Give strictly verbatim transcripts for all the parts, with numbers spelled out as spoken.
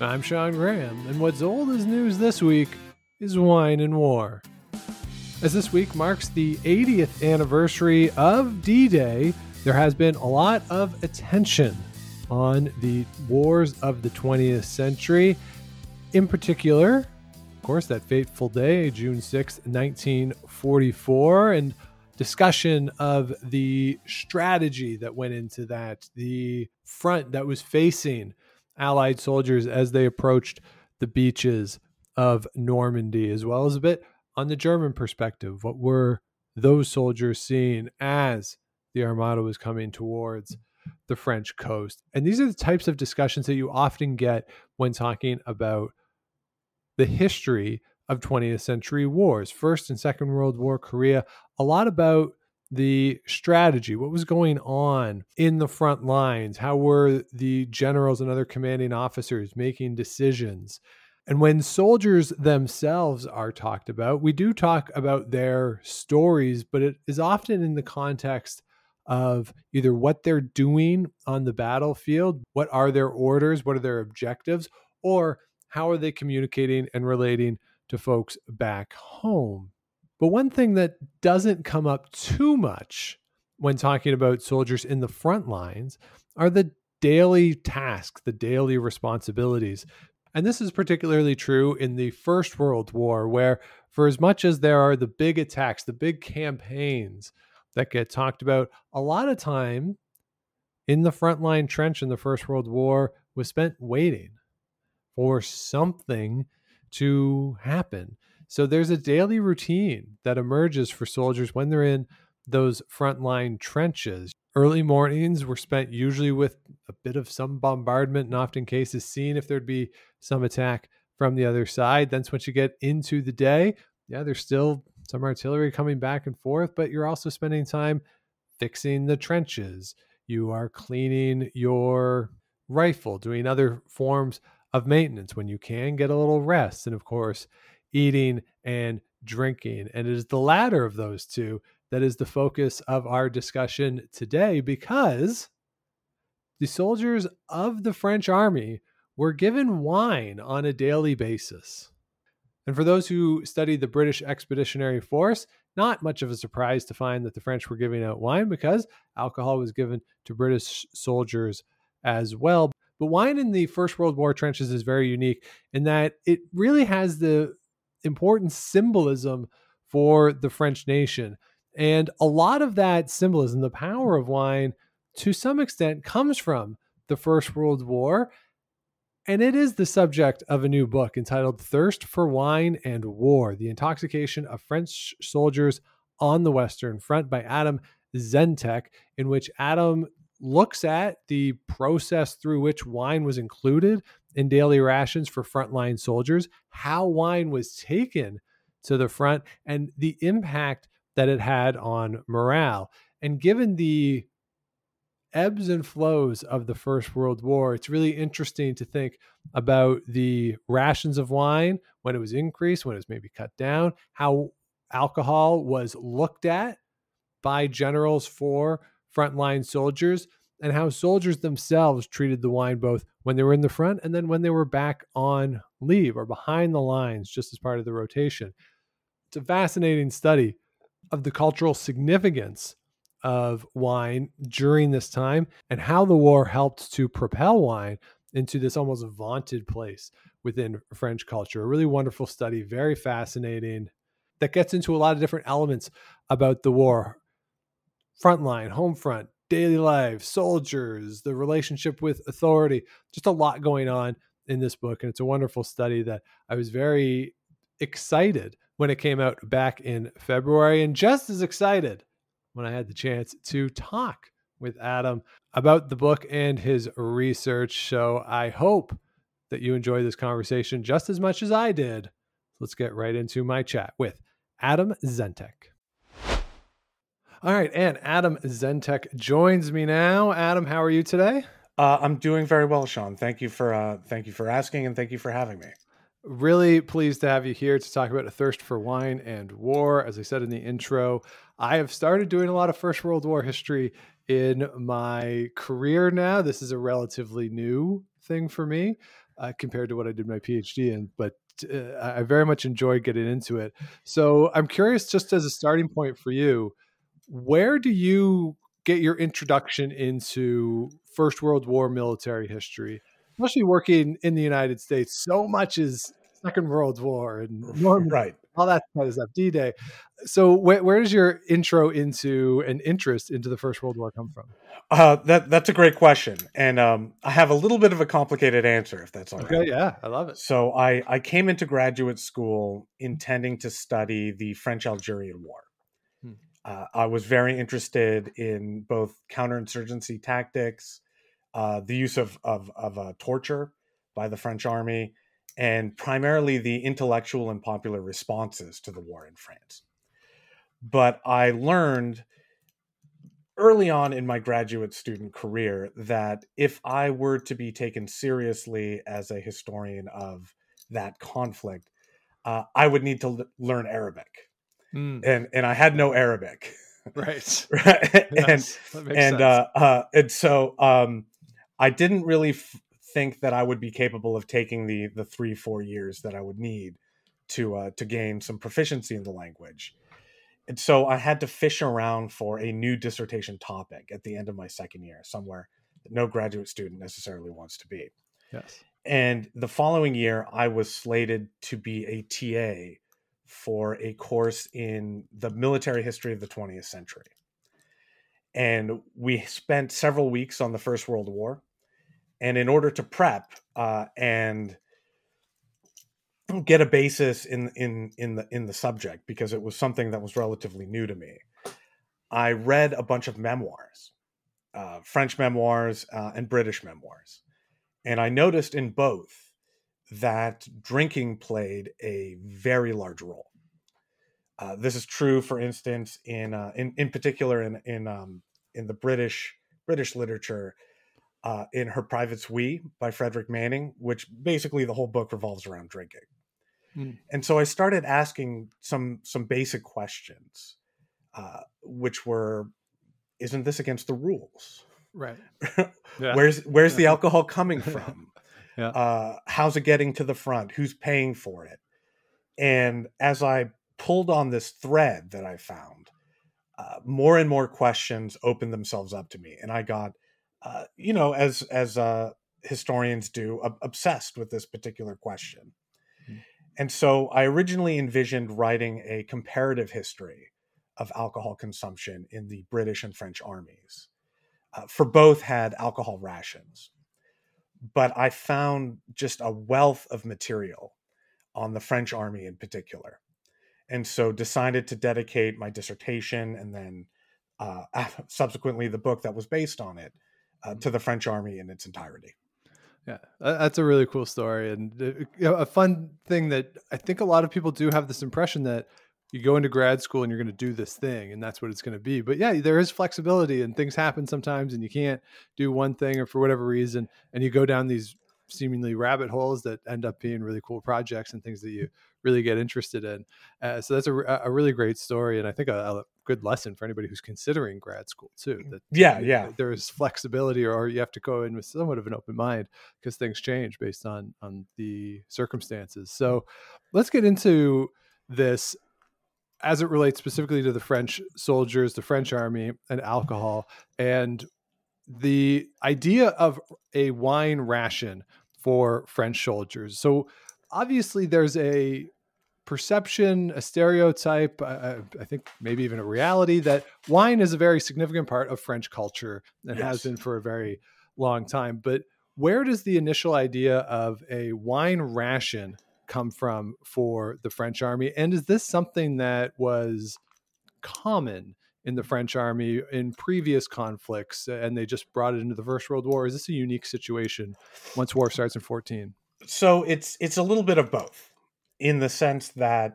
I'm Sean Graham, and what's old as news this week is wine and war. As this week marks the eightieth anniversary of D-Day, there has been a lot of attention on the wars of the twentieth century. In particular, of course, that fateful day, June sixth, nineteen forty-four, and discussion of the strategy that went into that, the front that was facing Allied soldiers as they approached the beaches of Normandy, as well as a bit on the German perspective. What were those soldiers seeing as the Armada was coming towards the French coast? And these are the types of discussions that you often get when talking about the history of twentieth century wars. First and Second World War, Korea, a lot about the strategy, what was going on in the front lines, how were the generals and other commanding officers making decisions. And when soldiers themselves are talked about, we do talk about their stories, but it is often in the context of either what they're doing on the battlefield, what are their orders, what are their objectives, or how are they communicating and relating to folks back home. But one thing that doesn't come up too much when talking about soldiers in the front lines are the daily tasks, the daily responsibilities. And this is particularly true in the First World War, where for as much as there are the big attacks, the big campaigns that get talked about, a lot of time in the frontline trench in the First World War was spent waiting for something to happen. So there's a daily routine that emerges for soldiers when they're in those frontline trenches. Early mornings were spent usually with a bit of some bombardment, and often cases seeing if there'd be some attack from the other side. Then once you get into the day, yeah, there's still some artillery coming back and forth, but you're also spending time fixing the trenches. You are cleaning your rifle, doing other forms of maintenance when you can, get a little rest, and of course, eating and drinking. And it is the latter of those two that is the focus of our discussion today, because the soldiers of the French army were given wine on a daily basis. And for those who study the British Expeditionary Force, not much of a surprise to find that the French were giving out wine, because alcohol was given to British soldiers as well. But wine in the First World War trenches is very unique in that it really has the important symbolism for the French nation. And a lot of that symbolism, the power of wine, to some extent comes from the First World War. And it is the subject of a new book entitled Thirst for Wine and War, The Intoxication of French Soldiers on the Western Front by Adam Zentek, in which Adam looks at the process through which wine was included in daily rations for frontline soldiers, how wine was taken to the front, and the impact that it had on morale. And given the ebbs and flows of the First World War, it's really interesting to think about the rations of wine, when it was increased, when it was maybe cut down, how alcohol was looked at by generals for frontline soldiers, and how soldiers themselves treated the wine both when they were in the front and then when they were back on leave or behind the lines just as part of the rotation. It's a fascinating study of the cultural significance of wine during this time and how the war helped to propel wine into this almost vaunted place within French culture. A really wonderful study, very fascinating, that gets into a lot of different elements about the war. Frontline, home front, daily life, soldiers, the relationship with authority, just a lot going on in this book. And it's a wonderful study that I was very excited when it came out back in February, and just as excited when I had the chance to talk with Adam about the book and his research. So I hope that you enjoy this conversation just as much as I did. Let's get right into my chat with Adam Zentek. All right, and Adam Zentek joins me now. Adam, how are you today? Uh, I'm doing very well, Sean. Thank you for uh, thank you for asking, and thank you for having me. Really pleased to have you here to talk about A Thirst for Wine and War. As I said in the intro, I have started doing a lot of First World War history in my career now. This is a relatively new thing for me. uh, compared to what I did my PhD in, but uh, I very much enjoy getting into it. So I'm curious, just as a starting point for you, where do you get your introduction into First World War military history? Especially working in the United States, so much is Second World War and Normandy, Right. all that kind of stuff, D-Day. So where, where does your intro into an interest into the First World War come from? Uh, that that's a great question, and um, I have a little bit of a complicated answer, if that's all Okay, right. yeah, I love it. So I I came into graduate school intending to study the French Algerian War. Hmm. Uh, I was very interested in both counterinsurgency tactics, uh, the use of of, of uh, torture by the French army, and primarily the intellectual and popular responses to the war in France. But I learned early on in my graduate student career that if I were to be taken seriously as a historian of that conflict, uh, I would need to l- learn Arabic, Mm, and and I had no Arabic, right. right? and Yes, that makes and sense. uh, uh, and so um, I didn't really f- think that I would be capable of taking the the three four years that I would need to uh, to gain some proficiency in the language. And so I had to fish around for a new dissertation topic at the end of my second year, somewhere that no graduate student necessarily wants to be. Yes. And the following year, I was slated to be a T A for a course in the military history of the twentieth century. And we spent several weeks on the First World War. And in order to prep uh, and get a basis in in in the in the subject, because it was something that was relatively new to me, I read a bunch of memoirs, uh, French memoirs uh, and British memoirs. And I noticed in both that drinking played a very large role. Uh, this is true, for instance, in uh, in, in particular in in um, in the British British literature, uh, in Her Private's We by Frederick Manning, which basically the whole book revolves around drinking. Mm, And so I started asking some some basic questions, uh, which were, isn't this against the rules? right. Yeah. where's where's the alcohol coming from? Yeah. Uh, how's it getting to the front? Who's paying for it? And as I pulled on this thread that I found, uh, more and more questions opened themselves up to me, and I got, uh, you know, as as uh, historians do, ob- obsessed with this particular question. Mm, And so I originally envisioned writing a comparative history of alcohol consumption in the British and French armies. Uh, for both had alcohol rations, but I found just a wealth of material on the French army in particular. And so decided to dedicate my dissertation and then uh, subsequently the book that was based on it uh, to the French army in its entirety. yeah, that's a really cool story, and uh, you know, a fun thing that I think a lot of people do have this impression that you go into grad school and you're going to do this thing, and that's what it's going to be. But yeah, there is flexibility, and things happen sometimes, and you can't do one thing or for whatever reason, and you go down these seemingly rabbit holes that end up being really cool projects and things that you really get interested in. Uh, so that's a, a really great story, and I think a, a good lesson for anybody who's considering grad school too. That Yeah, you, yeah. there is flexibility, or you have to go in with somewhat of an open mind because things change based on on the circumstances. So let's get into this as it relates specifically to the French soldiers, the French army, and alcohol, and the idea of a wine ration for French soldiers. So obviously there's a perception, a stereotype, uh, I think maybe even a reality that wine is a very significant part of French culture and has Yes. been for a very long time. But where does the initial idea of a wine ration come from for the French army? And is this something that was common in the French army in previous conflicts and they just brought it into the First World War? Is this a unique situation once war starts in fourteen? So it's it's a little bit of both, in the sense that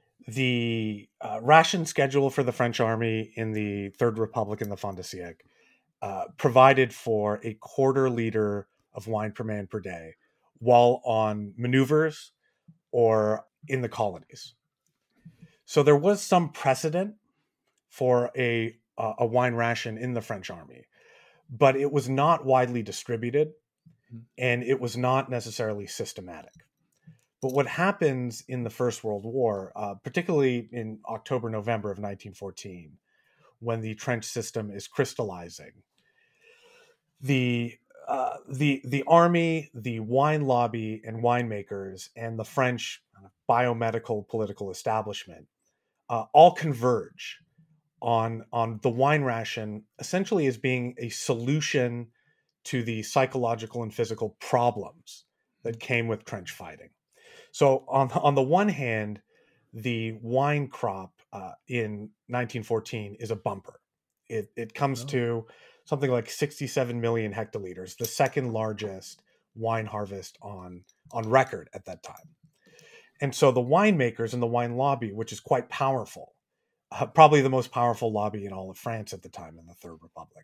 the uh, ration schedule for the French army in the Third Republic and the Fin de Siècle uh, provided for a quarter liter of wine per man per day while on maneuvers or in the colonies. So there was some precedent for a uh, a wine ration in the French army, but it was not widely distributed. and it was not necessarily systematic. But what happens in the First World War, uh, particularly in October, November of nineteen fourteen, when the trench system is crystallizing, the uh, the the army, the wine lobby and winemakers, and the French biomedical political establishment uh, all converge on on the wine ration essentially as being a solution to the psychological and physical problems that came with trench fighting. So on on the one hand, the wine crop uh, in nineteen fourteen is a bumper. It it comes Oh. to something like sixty-seven million hectoliters, the second largest wine harvest on on record at that time. And so the winemakers and the wine lobby, which is quite powerful, uh, probably the most powerful lobby in all of France at the time in the Third Republic,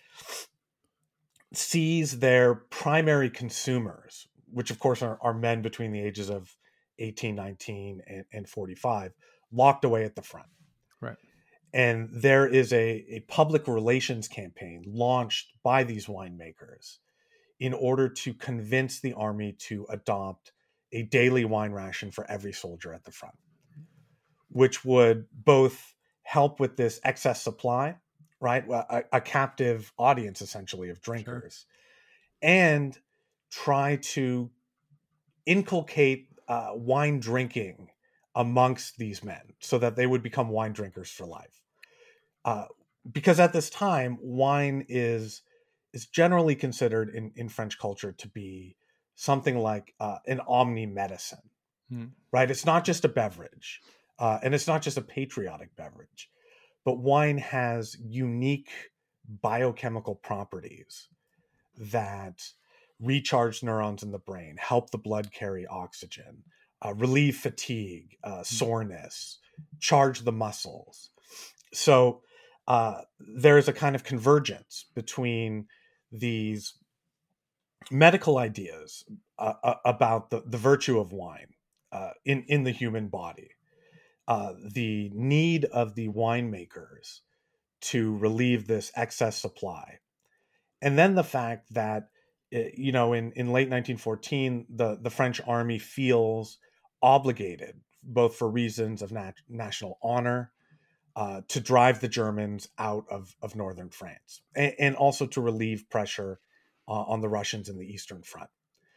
sees their primary consumers, which of course are, are men between the ages of eighteen, nineteen, and, and forty-five, locked away at the front. Right. And there is a, a public relations campaign launched by these winemakers in order to convince the army to adopt a daily wine ration for every soldier at the front, which would both help with this excess supply, right? A, a captive audience, essentially, of drinkers, sure. and try to inculcate uh, wine drinking amongst these men so that they would become wine drinkers for life. Uh, because at this time, wine is is generally considered in, in French culture to be something like uh, an omni-medicine, hmm. right? It's not just a beverage, uh, and it's not just a patriotic beverage, but wine has unique biochemical properties that recharge neurons in the brain, help the blood carry oxygen, uh, relieve fatigue, uh, soreness, charge the muscles. So uh, there is a kind of convergence between these medical ideas uh, about the, the virtue of wine uh, in, in the human body, uh, the need of the winemakers to relieve this excess supply, and then the fact that, you know, in, in late nineteen fourteen, the, the French army feels obligated, both for reasons of nat- national honor, uh, to drive the Germans out of, of northern France, and, and also to relieve pressure uh, on the Russians in the Eastern Front.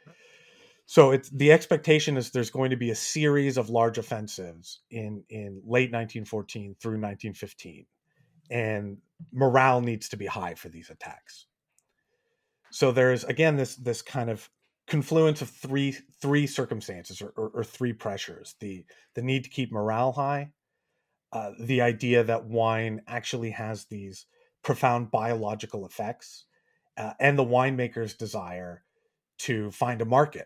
So it's, the expectation is there's going to be a series of large offensives in, in late nineteen fourteen through nineteen fifteen, and morale needs to be high for these attacks. So there's, again, this this kind of confluence of three three circumstances or, or, or three pressures: the the need to keep morale high, uh, the idea that wine actually has these profound biological effects, uh, and the winemaker's desire to find a market.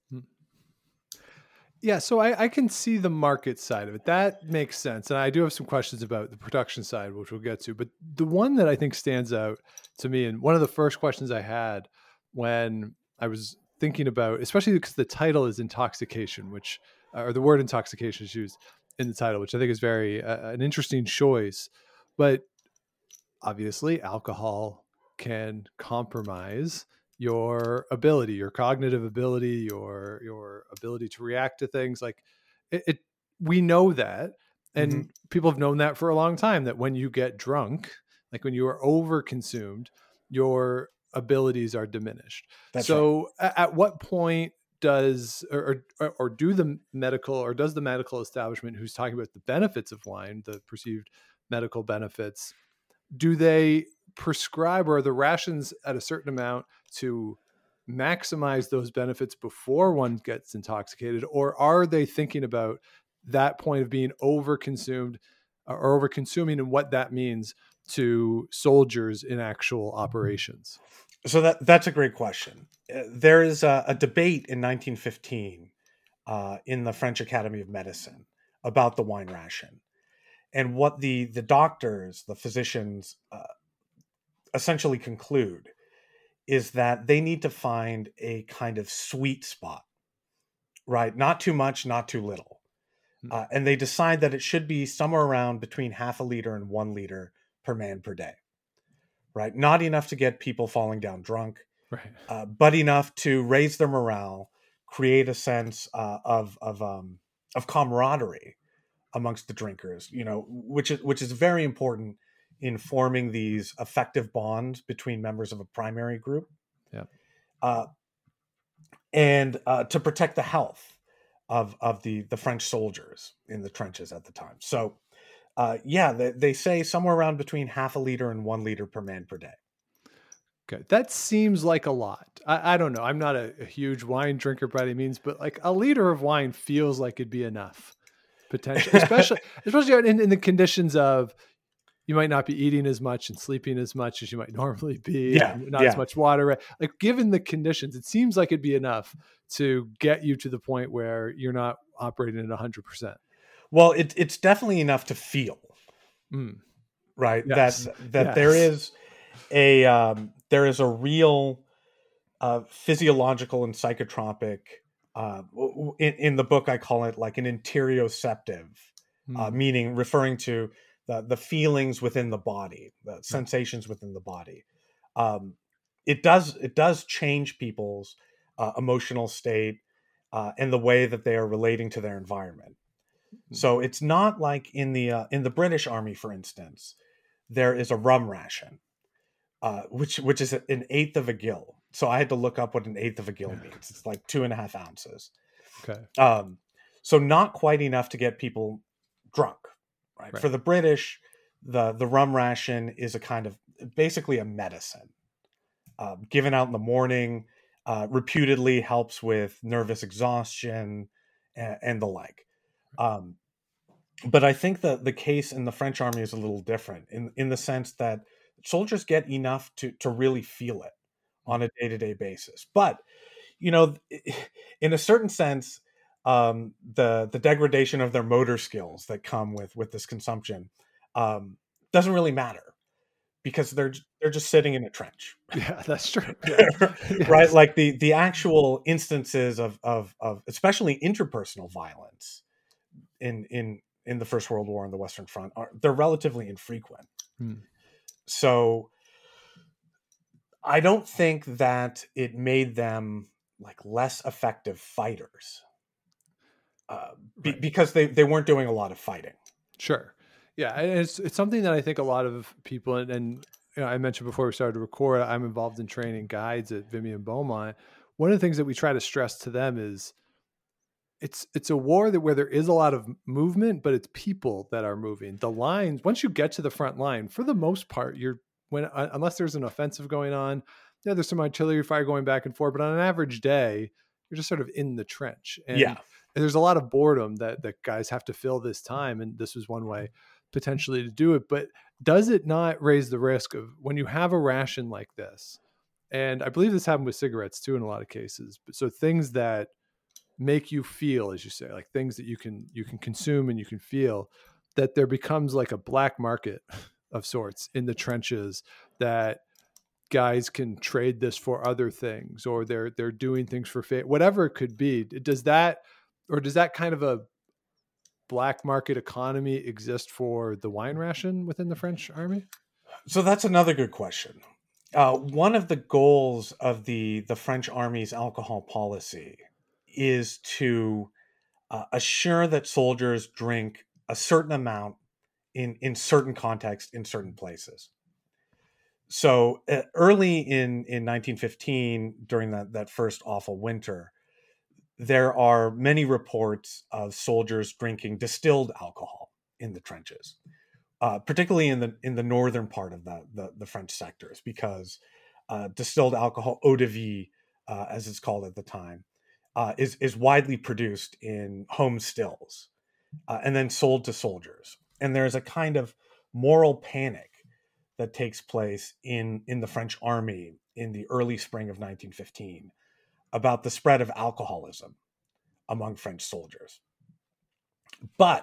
Yeah, so I, I can see the market side of it. That makes sense. And I do have some questions about the production side, which we'll get to. But the one that I think stands out to me, and one of the first questions I had when I was thinking about, especially because the title is intoxication, which, or the word intoxication is used in the title, which I think is very uh, an interesting choice. But obviously, alcohol can compromise your ability, your cognitive ability, your your ability to react to things. Like it, it we know that, and mm-hmm. people have known that for a long time, that when you get drunk, like when you are over consumed, your abilities are diminished. That's so right. at, at what point does or, or or do the medical or does the medical establishment, who's talking about the benefits of wine, the perceived medical benefits, do they prescribe, or are the rations at a certain amount to maximize those benefits before one gets intoxicated? Or are they thinking about that point of being overconsumed or over consuming and what that means to soldiers in actual operations? So that that's a great question. Uh, there is a, a debate in nineteen fifteen uh, in the French Academy of Medicine about the wine ration. And what the, the doctors, the physicians, uh, essentially conclude is that they need to find a kind of sweet spot, right? Not too much, not too little. Uh, and they decide that it should be somewhere around between half a liter and one liter per man per day, right? Not enough to get people falling down drunk, Right. uh, but enough to raise their morale, create a sense uh, of of um, of camaraderie amongst the drinkers. You know, which is which is very important in forming these effective bonds between members of a primary group. Yeah. Uh, and uh, to protect the health of of the the French soldiers in the trenches at the time. So, uh, yeah, they, they say somewhere around between half a liter and one liter per man per day. Okay, that seems like a lot. I, I don't know. I'm not a, a huge wine drinker by any means, but like a liter of wine feels like it'd be enough, potentially, especially especially in, in the conditions of you might not be eating as much and sleeping as much as you might normally be, Yeah, and not yeah. as much water. Like given the conditions, it seems like it'd be enough to get you to the point where you're not operating at one hundred percent. Well, it, it's definitely enough to feel, Mm. right? Yes. That that Yes. there is a um, there is a real uh, physiological and psychotropic. Uh, in, in the book, I call it like an interoceptive, Mm. uh, meaning referring to the the feelings within the body, the sensations within the body. Um, it does it does change people's uh, emotional state uh, and the way that they are relating to their environment. So it's not like in the uh, in the British Army, for instance, there is a rum ration, uh, which which is an eighth of a gill. So I had to look up what an eighth of a gill means. It's like two and a half ounces. Okay. Um, so not quite enough to get people drunk, right? Right. For the British, the the rum ration is a kind of basically a medicine uh, given out in the morning. Uh, reputedly helps with nervous exhaustion and, and the like. Um, but I think that the case in the French army is a little different in, in the sense that soldiers get enough to, to really feel it on a day-to-day basis. But, you know, in a certain sense, um, the, the degradation of their motor skills that come with, with this consumption um, doesn't really matter because they're, they're just sitting in a trench. Yeah, that's true. Yeah. Right. Yes. Like the, the actual instances of, of, of especially interpersonal violence in, in, in the First World War on the Western Front are they're relatively infrequent. Hmm. So I don't think that it made them like less effective fighters uh, be, Right. because they, they weren't doing a lot of fighting. Sure. Yeah. And it's, it's something that I think a lot of people, and, and you know, I mentioned before we started to record, I'm involved in training guides at Vimy and Beaumont. One of the things that we try to stress to them is it's it's a war that where there is a lot of movement, but it's people that are moving. The lines, once you get to the front line, for the most part, you're when uh, unless there's an offensive going on, yeah, there's some artillery fire going back and forth, but on an average day, you're just sort of in the trench. And Yeah. there's a lot of boredom that that guys have to fill this time, and this was one way potentially to do it. But does it not raise the risk of when you have a ration like this? And I believe this happened with cigarettes too in a lot of cases. But so things that make you feel, as you say, like things that you can you can consume and you can feel, that there becomes like a black market of sorts in the trenches, that guys can trade this for other things, or they're they're doing things for fate, whatever it could be. Does that, or does that kind of a black market economy exist for the wine ration within the French army? So that's another good question. Uh, one of the goals of the the French army's alcohol policy is to uh, assure that soldiers drink a certain amount in in certain contexts in certain places. So uh, early in in nineteen fifteen, during that that first awful winter, there are many reports of soldiers drinking distilled alcohol in the trenches, uh, particularly in the in the northern part of the the, the French sectors, because uh, distilled alcohol, eau de vie, uh, as it's called at the time, uh, is is widely produced in home stills uh, and then sold to soldiers. And there's a kind of moral panic that takes place in in the French army in the early spring of nineteen fifteen about the spread of alcoholism among French soldiers. But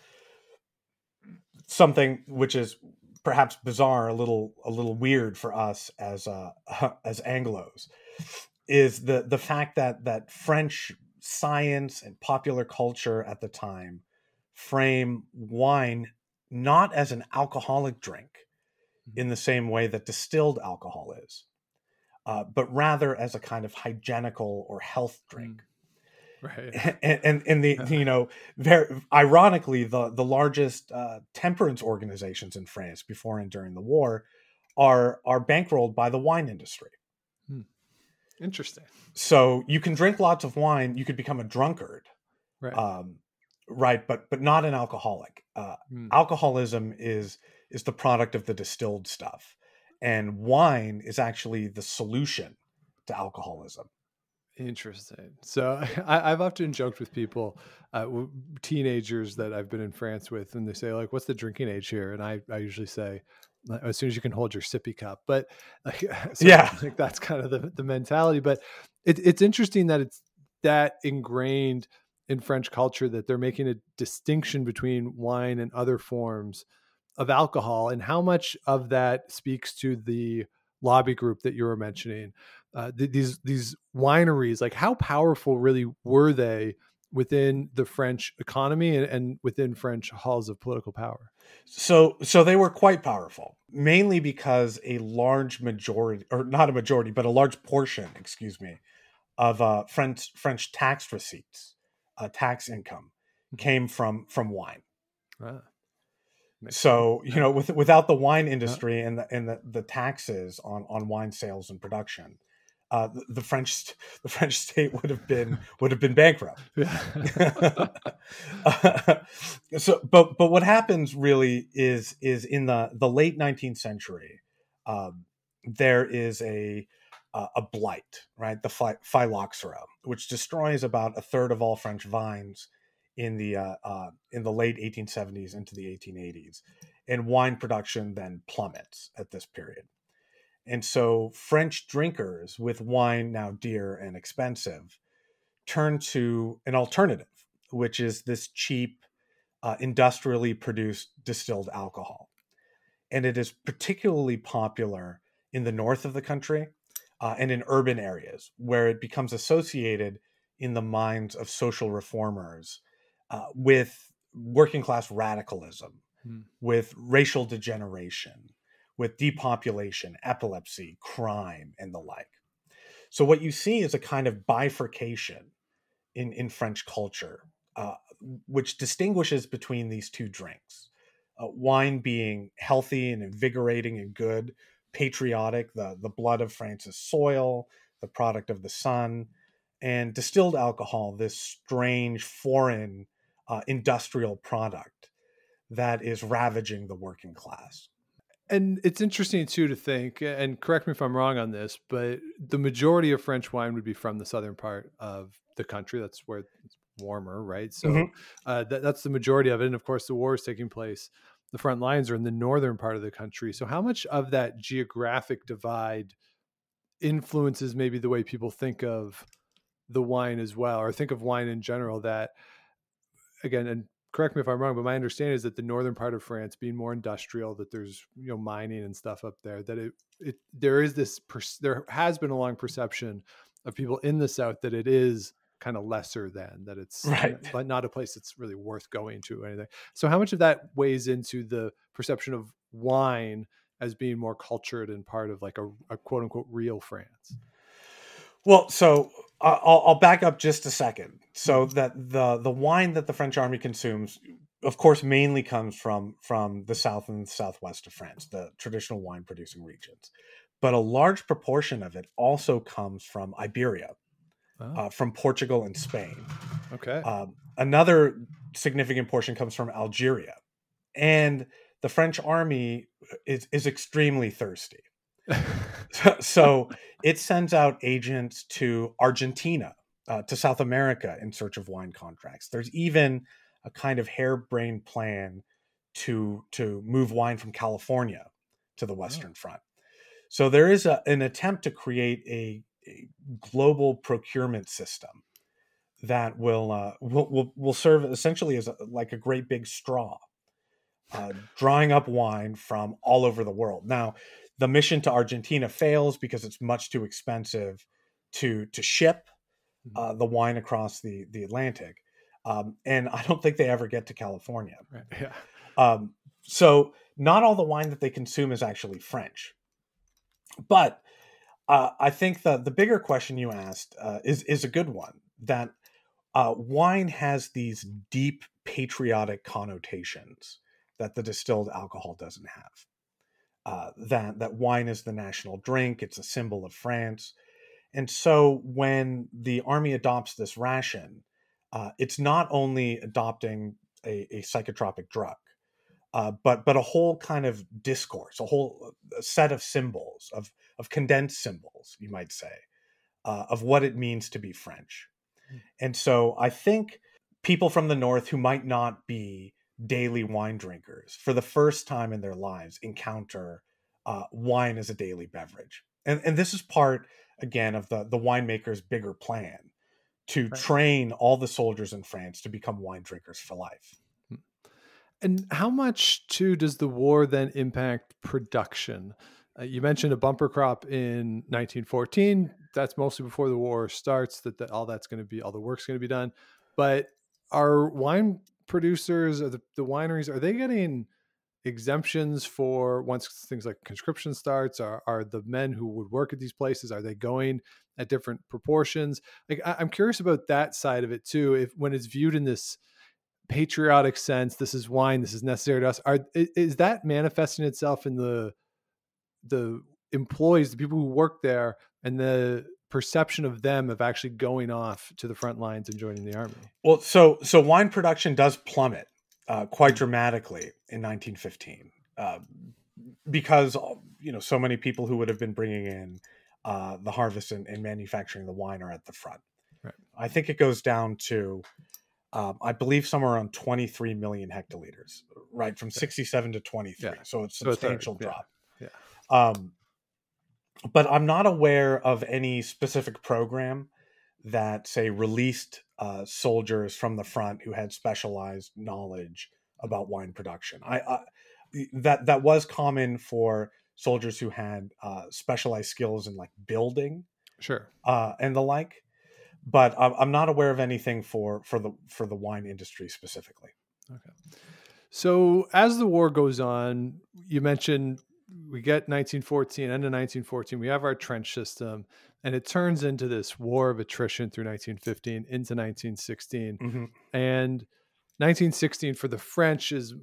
something which is perhaps bizarre, a little a little weird for us as uh, as Anglos, is the the fact that that French science and popular culture at the time frame wine not as an alcoholic drink in the same way that distilled alcohol is. uh, but rather as a kind of hygienical or health drink. Mm. Right. And, and, and the, you know, very ironically, the, the largest uh, temperance organizations in France before and during the war are, are bankrolled by the wine industry. Hmm. Interesting. So you can drink lots of wine, you could become a drunkard. Right. Um, right. But, but not an alcoholic. Uh, Hmm. Alcoholism is, is the product of the distilled stuff. And wine is actually the solution to alcoholism. Interesting. So I, I've often joked with people, uh, w- teenagers that I've been in France with, and they say, like, what's the drinking age here? And I, I usually say, "Uh, as soon as you can hold your sippy cup." But like, so Yeah. like that's kind of the, the mentality. But it, it's interesting that it's that ingrained in French culture that they're making a distinction between wine and other forms of alcohol, and how much of that speaks to the lobby group that you were mentioning. Uh, th- these these wineries, like how powerful really were they within the French economy and, and within French halls of political power? So, so they were quite powerful, mainly because a large majority, or not a majority, but a large portion, excuse me, of uh, French French tax receipts, uh, tax income, came from from wine. Ah, makes sense. So, you know, with, without the wine Uh, industry and the and the, the taxes on, on wine sales and production, uh, the, the French the French state would have been would have been bankrupt. yeah. Uh, so, but but what happens really is is in the the late nineteenth century, um, there is a uh, a blight, right? The phy- phylloxera, which destroys about a third of all French vines in the uh, uh, in the late eighteen seventies into the eighteen eighties, and wine production then plummets at this period. And so French drinkers, with wine now dear and expensive, turn to an alternative, which is this cheap, uh, industrially produced distilled alcohol. And it is particularly popular in the north of the country uh, and in urban areas, where it becomes associated in the minds of social reformers uh, with working class radicalism, Hmm. with racial degeneration, with depopulation, epilepsy, crime, and the like. So what you see is a kind of bifurcation in, in French culture, uh, which distinguishes between these two drinks. Uh, wine being healthy and invigorating and good, patriotic, the, the blood of France's soil, the product of the sun, and distilled alcohol, this strange foreign uh, industrial product that is ravaging the working class. And it's interesting too to think, and correct me if I'm wrong on this, but the majority of French wine would be from the southern part of the country. That's where it's warmer, right? So Mm-hmm. uh, that, that's the majority of it. And of course, the war is taking place. The front lines are in the northern part of the country. So how much of that geographic divide influences maybe the way people think of the wine as well, or think of wine in general? That again, and correct me if I'm wrong, but my understanding is that the northern part of France being more industrial, that there's, you know, mining and stuff up there, that it, it there is this, there has been a long perception of people in the South that it is kind of lesser than, that it's Right. but not a place that's really worth going to or anything. So how much of that weighs into the perception of wine as being more cultured and part of like a, a quote unquote real France? Well, so uh, I'll, I'll back up just a second. So Mhm. that the the wine that the French army consumes, of course, mainly comes from from the south and southwest of France, the traditional wine producing regions. But a large proportion of it also comes from Iberia, Oh, uh, from Portugal and Spain. okay. Um, another significant portion comes from Algeria, and the French army is is extremely thirsty. So it sends out agents to Argentina, uh, to South America in search of wine contracts. There's even a kind of harebrained plan to to move wine from California to the Oh, Western Front. So there is a, an attempt to create a, a global procurement system that will, uh, will will will serve essentially as a, like a great big straw, uh, drawing up wine from all over the world. Now, the mission to Argentina fails because it's much too expensive to to ship mhm. uh, the wine across the the Atlantic, um, and I don't think they ever get to California. Right. Yeah. Um, so, not all the wine that they consume is actually French, but uh, I think the the bigger question you asked uh, is is a good one. That uh, wine has these deep patriotic connotations that the distilled alcohol doesn't have. Uh, that that wine is the national drink; it's a symbol of France. And so when the army adopts this ration, uh, it's not only adopting a, a psychotropic drug, uh, but but a whole kind of discourse, a whole uh, set of symbols, of of condensed symbols, you might say, uh, of what it means to be French. And so I think people from the North who might not be daily wine drinkers, for the first time in their lives, encounter uh, wine as a daily beverage. And, and this is part, again, of the, the winemaker's bigger plan to Right. train all the soldiers in France to become wine drinkers for life. And how much, too, does the war then impact production? Uh, you mentioned a bumper crop in nineteen fourteen. That's mostly before the war starts, that, that all that's going to be, all the work's going to be done. But are wine producers, or the, the wineries, are they getting exemptions for once things like conscription starts? Are, are the men who would work at these places, are they going at different proportions? Like, I, I'm curious about that side of it too. If when it's viewed in this patriotic sense, this is wine, this is necessary to us, are is that manifesting itself in the the employees, the people who work there, and the perception of them of actually going off to the front lines and joining the army? Well, so so wine production does plummet uh, quite dramatically in nineteen fifteen uh, because you know so many people who would have been bringing in uh, the harvest and, and manufacturing the wine are at the front. Right. I think it goes down to um, I believe somewhere around twenty-three million hectoliters, right, from sixty-seven to twenty-three. Yeah. So it's a So a third, substantial yeah. drop. Yeah. Um, but I'm not aware of any specific program that, say, released uh, soldiers from the front who had specialized knowledge about wine production. I, I that that was common for soldiers who had uh, specialized skills in like building, Sure, uh, and the like. But I'm, I'm not aware of anything for for the for the wine industry specifically. okay. So as the war goes on, you mentioned we get nineteen fourteen, end of nineteen fourteen, we have our trench system, and it turns into this war of attrition through nineteen fifteen into nineteen sixteen. Mm-hmm. And nineteen sixteen for the French is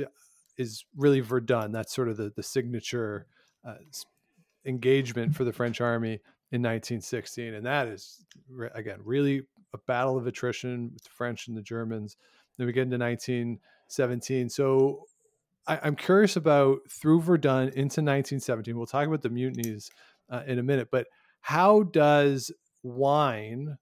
is really Verdun. That's sort of the, the signature uh, engagement for the French army in nineteen sixteen. And that is, again, really a battle of attrition with the French and the Germans. Then we get into nineteen seventeen. So I, I'm curious about through Verdun into nineteen seventeen. We'll talk about the mutinies uh, in a minute, but how does wine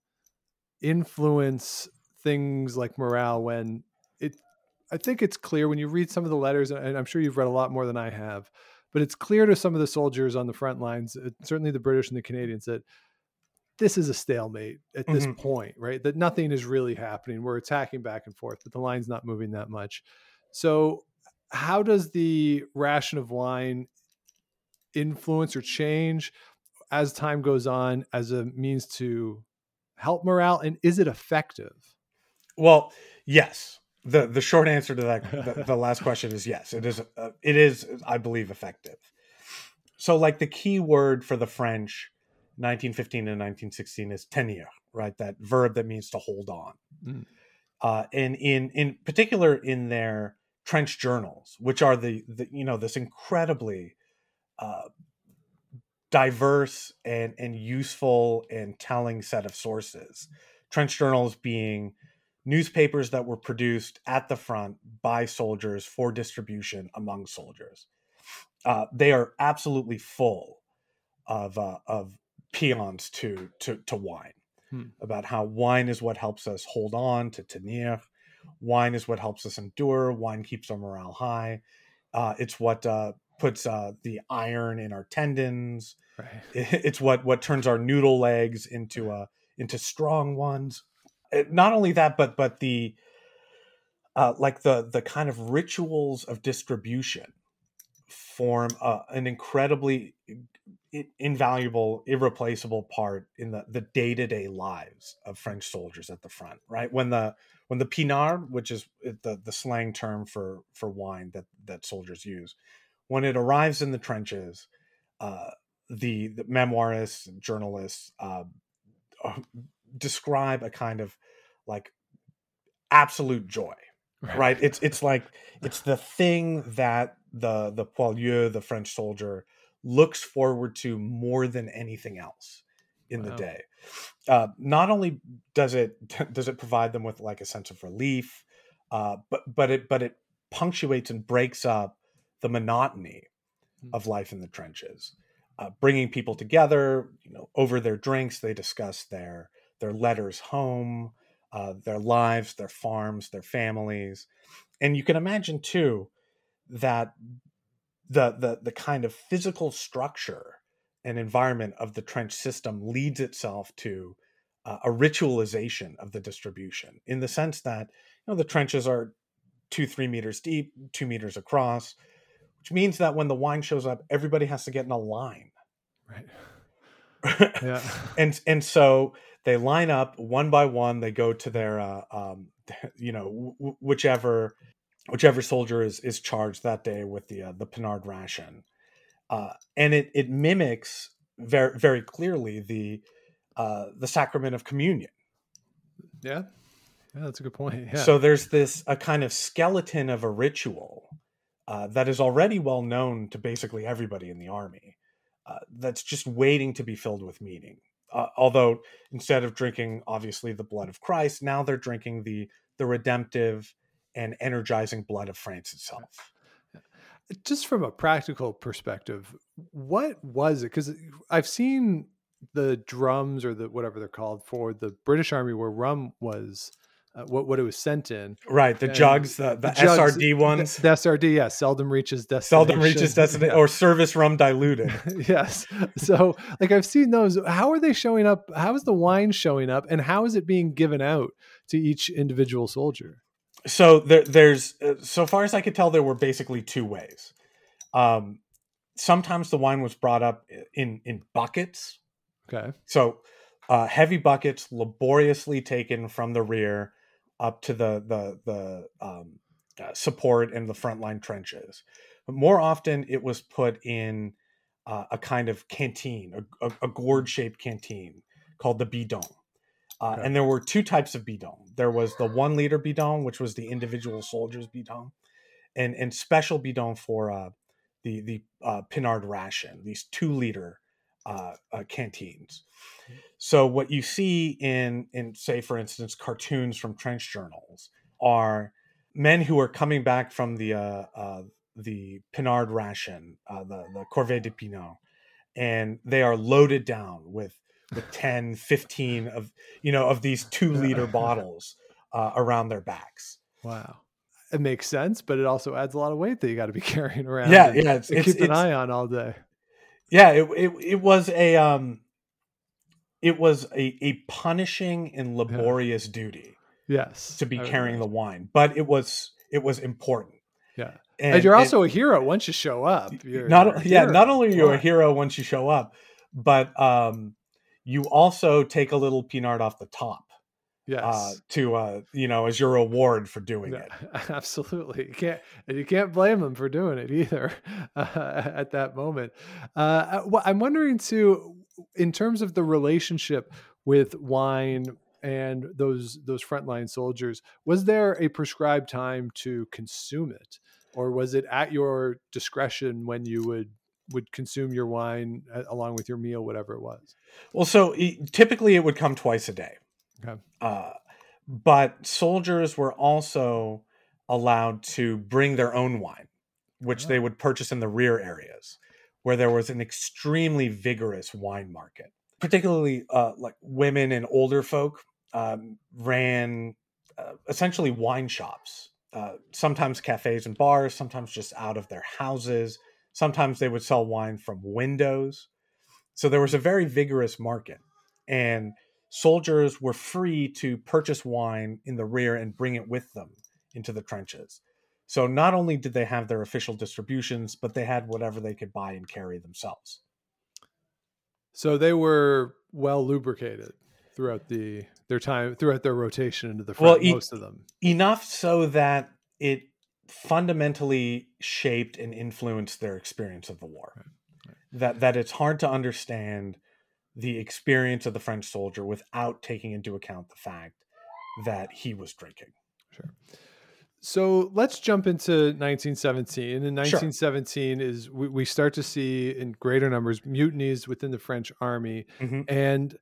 influence things like morale when it, I think it's clear when you read some of the letters, and I'm sure you've read a lot more than I have, but it's clear to some of the soldiers on the front lines, certainly the British and the Canadians, that this is a stalemate at this Mm-hmm. point, right? That nothing is really happening. We're attacking back and forth, but the line's not moving that much. So how does the ration of wine influence or change as time goes on as a means to help morale? And is it effective? Well, yes. the The short answer to that, the, the last question is yes. It is. Uh, it is, I believe, effective. So, like the key word for the French, nineteen fifteen and nineteen sixteen, is tenir, right? That verb that means to hold on. Mm. Uh, and in in particular in their trench journals, which are the, the you know this incredibly uh, diverse and and useful and telling set of sources. Trench journals being newspapers that were produced at the front by soldiers for distribution among soldiers. Uh, they are absolutely full of uh, of peons to to to wine, Hmm. about how wine is what helps us hold on to tenir. Wine is what helps us endure. Wine keeps our morale high. Uh, it's what uh, puts uh, the iron in our tendons. Right. It's what what turns our noodle legs into uh, into strong ones. It, not only that, but but the uh, like the the kind of rituals of distribution form uh, an incredibly invaluable, irreplaceable part in the, the day-to-day lives of French soldiers at the front, right? When the when the pinard, which is the, the slang term for, for wine that, that soldiers use, when it arrives in the trenches, uh, the, the memoirists and journalists uh, describe a kind of like absolute joy, right? right? It's it's like it's the thing that the the poilu, the French soldier, looks forward to more than anything else in wow. the day. Uh, not only does it does it provide them with like a sense of relief, uh, but but it but it punctuates and breaks up the monotony of life in the trenches, uh, bringing people together. You know, over their drinks, they discuss their their letters home, uh, their lives, their farms, their families, and you can imagine too that the the the kind of physical structure and environment of the trench system leads itself to uh, a ritualization of the distribution, in the sense that, you know, the trenches are two, three meters deep, two meters across, which means that when the wine shows up, everybody has to get in a line. Right. Yeah. and and so they line up one by one. They go to their, uh, um, you know, w- whichever whichever soldier is is charged that day with the uh, the Pinard ration. Uh, and it it mimics very very clearly the uh, the sacrament of communion. Yeah, yeah, that's a good point. Yeah. So there's this a kind of skeleton of a ritual uh, that is already well known to basically everybody in the army. Uh, that's just waiting to be filled with meaning. Uh, although instead of drinking, obviously, the blood of Christ, now they're drinking the the redemptive and energizing blood of France itself. Just from a practical perspective, what was it? Because I've seen the drums, or the whatever they're called, for the British Army where rum was uh, what what it was sent in. Right, the and jugs, the, the, the jugs, S R D ones. The, the S R D, yeah, seldom reaches destination. Seldom reaches destination, yeah. Or service rum diluted. Yes. So, like, I've seen those. How are they showing up? How is the wine showing up, and how is it being given out to each individual soldier? So there, there's, uh, so far as I could tell, there were basically two ways. Um, sometimes the wine was brought up in, in buckets. Okay. So uh, heavy buckets laboriously taken from the rear up to the, the, the um, uh, support and the frontline trenches. But more often it was put in uh, a kind of canteen, a, a, a gourd-shaped canteen called the bidon. Uh, okay. And there were two types of bidon. There was the one liter bidon, which was the individual soldier's bidon, and, and special bidon for uh, the, the uh, Pinard ration, these two liter uh, uh, canteens. So what you see in, in, say, for instance, cartoons from trench journals are men who are coming back from the uh, uh, the Pinard ration, uh, the, the Corvée de Pinon, and they are loaded down with with ten, fifteen of, you know, of these two liter bottles uh, around their backs. Wow. It makes sense, but it also adds a lot of weight that you got to be carrying around. Yeah. And, yeah. It's, and it's, keep an it's, eye on all day. Yeah. It, it, it was a, um, it was a, a punishing and laborious yeah. duty. Yes. To be carrying the wine, but it was, it was important. Yeah. And, and you're also and, a hero once you show up. You're, not, you're yeah. hero. Not only are you a hero once you show up, but, um, you also take a little Pinard off the top. Yes. Uh, to, uh, you know, as your reward for doing yeah, it. Absolutely. You can't, you can't blame them for doing it either uh, at that moment. Uh, well, I'm wondering too, in terms of the relationship with wine and those, those frontline soldiers, was there a prescribed time to consume it, or was it at your discretion when you would would consume your wine along with your meal, whatever it was? Well, so typically it would come twice a day. Okay. Uh, but soldiers were also allowed to bring their own wine, which oh. they would purchase in the rear areas, where there was an extremely vigorous wine market. Particularly uh, like women and older folk um, ran uh, essentially wine shops, uh, sometimes cafes and bars, sometimes just out of their houses. Sometimes they would sell wine from windows. So there was a very vigorous market, and soldiers were free to purchase wine in the rear and bring it with them into the trenches. So not only did they have their official distributions, but they had whatever they could buy and carry themselves. So they were well lubricated throughout the their time, throughout their rotation into the front, well, most e- of them. Enough so that it fundamentally shaped and influenced their experience of the war. Right. Right. that that it's hard to understand the experience of the French soldier without taking into account the fact that he was drinking. Sure. So let's jump into nineteen seventeen. In nineteen seventeen sure. is we, we start to see in greater numbers mutinies within the French army, mm-hmm. and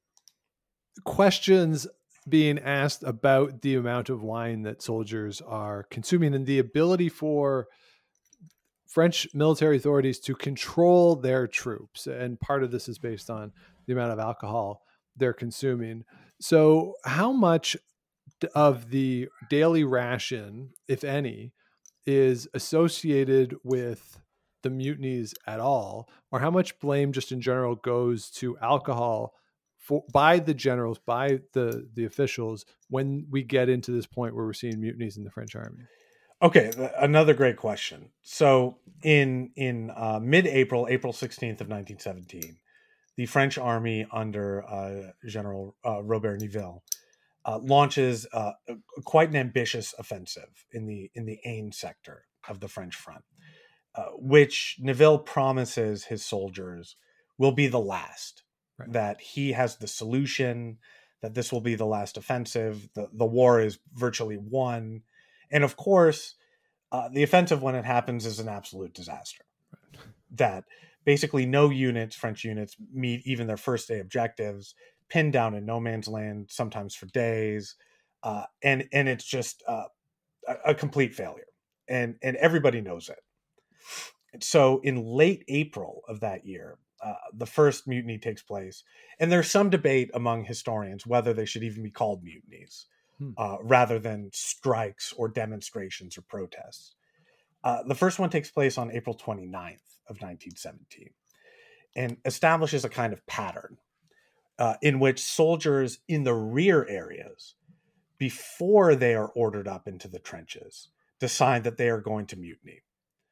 questions being asked about the amount of wine that soldiers are consuming and the ability for French military authorities to control their troops. And part of this is based on the amount of alcohol they're consuming. So how much of the daily ration, if any, is associated with the mutinies at all, or how much blame just in general goes to alcohol for, by the generals, by the, the officials, when we get into this point where we're seeing mutinies in the French army? Okay, another great question. So in in uh, mid-April, April sixteenth of nineteen seventeen, the French army under uh, General uh, Robert Nivelle uh, launches uh, a, quite an ambitious offensive in the in the Aisne sector of the French front, uh, which Nivelle promises his soldiers will be the last, right. That he has the solution, that this will be the last offensive, the, the war is virtually won. And of course, uh, the offensive when it happens is an absolute disaster. Right. That basically no units, French units, meet even their first day objectives, pinned down in no man's land, sometimes for days. Uh, and, and it's just uh, a, a complete failure. And, and everybody knows it. So in late April of that year, uh, the first mutiny takes place. And there's some debate among historians whether they should even be called mutinies. Uh, rather than strikes or demonstrations or protests. Uh, the first one takes place on April twenty-ninth of nineteen seventeen and establishes a kind of pattern uh, in which soldiers in the rear areas, before they are ordered up into the trenches, decide that they are going to mutiny.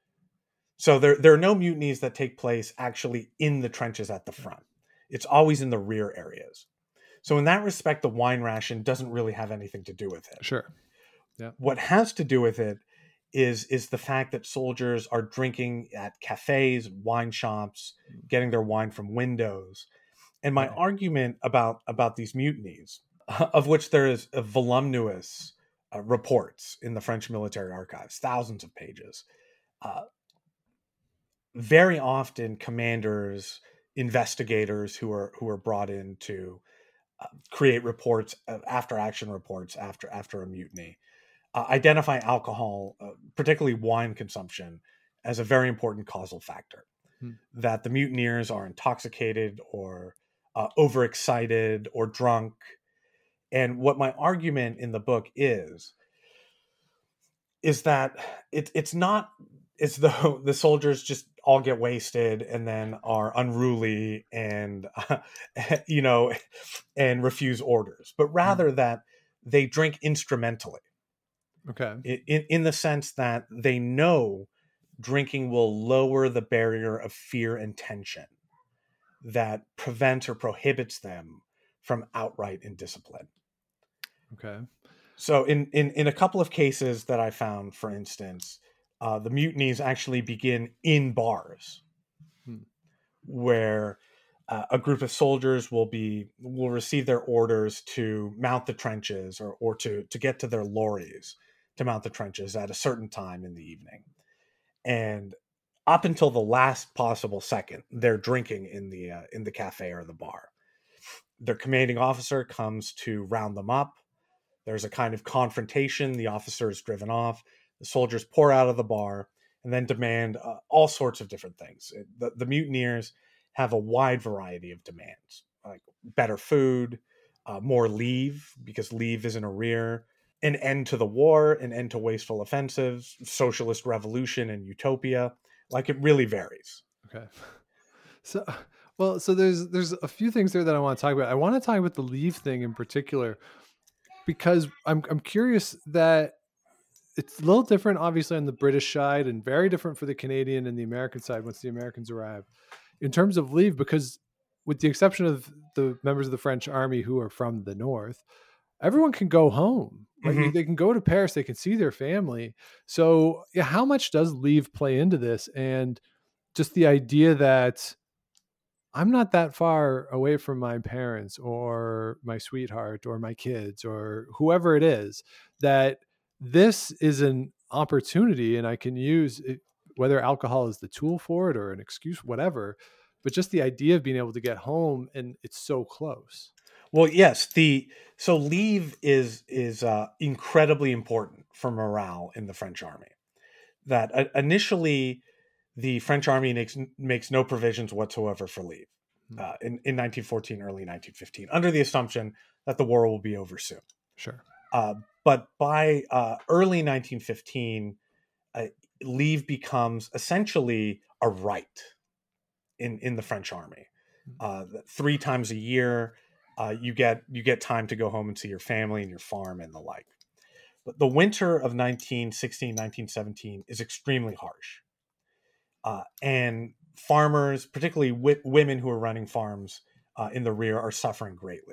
So there, there are no mutinies that take place actually in the trenches at the front. It's always in the rear areas. So in that respect, the wine ration doesn't really have anything to do with it. Sure. Yeah. What has to do with it is, is the fact that soldiers are drinking at cafes, wine shops, getting their wine from windows. And my right. argument about, about these mutinies, of which there is a voluminous uh, reports in the French military archives, thousands of pages. Uh, very often commanders, investigators who are who are brought in to Uh, create reports, uh, after action reports after after a mutiny, uh, identify alcohol, uh, particularly wine consumption, as a very important causal factor. Hmm. That the mutineers are intoxicated or uh, overexcited or drunk. And what my argument in the book is, is that it, it's not as though the soldiers just all get wasted and then are unruly and, uh, you know, and refuse orders, but rather mm. that they drink instrumentally. Okay. In, in the sense that they know drinking will lower the barrier of fear and tension that prevents or prohibits them from outright indiscipline. Okay. So in, in, in a couple of cases that I found, for instance, Uh, the mutinies actually begin in bars, hmm. where uh, a group of soldiers will be will receive their orders to mount the trenches or or to to get to their lorries to mount the trenches at a certain time in the evening, and up until the last possible second, they're drinking in the uh, in the cafe or the bar. Their commanding officer comes to round them up. There's a kind of confrontation. The officer is driven off. The soldiers pour out of the bar and then demand uh, all sorts of different things. The, the mutineers have a wide variety of demands, like better food, uh, more leave, because leave is in arrear, an end to the war, an end to wasteful offensives, socialist revolution and utopia. Like, it really varies. Okay. So, well, so there's there's a few things there that I want to talk about. I want to talk about the leave thing in particular, because I'm I'm curious that it's a little different, obviously, on the British side and very different for the Canadian and the American side once the Americans arrive in terms of leave, because with the exception of the members of the French army who are from the north, everyone can go home. Right? Mm-hmm. They can go to Paris. They can see their family. So yeah, how much does leave play into this? And just the idea that I'm not that far away from my parents or my sweetheart or my kids or whoever it is, that this is an opportunity and I can use it, whether alcohol is the tool for it or an excuse, whatever, but just the idea of being able to get home and it's so close. Well, yes, the so leave is is uh, incredibly important for morale in the French army. That uh, initially, the French army makes makes no provisions whatsoever for leave uh, in in nineteen fourteen, early nineteen fifteen, under the assumption that the war will be over soon. Sure. Uh, but by uh, early nineteen fifteen, uh, leave becomes essentially a right in in the French army. Uh, three times a year, uh, you get you get time to go home and see your family and your farm and the like. But the winter of nineteen sixteen, nineteen seventeen is extremely harsh. Uh, and farmers, particularly w- women who are running farms uh, in the rear, are suffering greatly.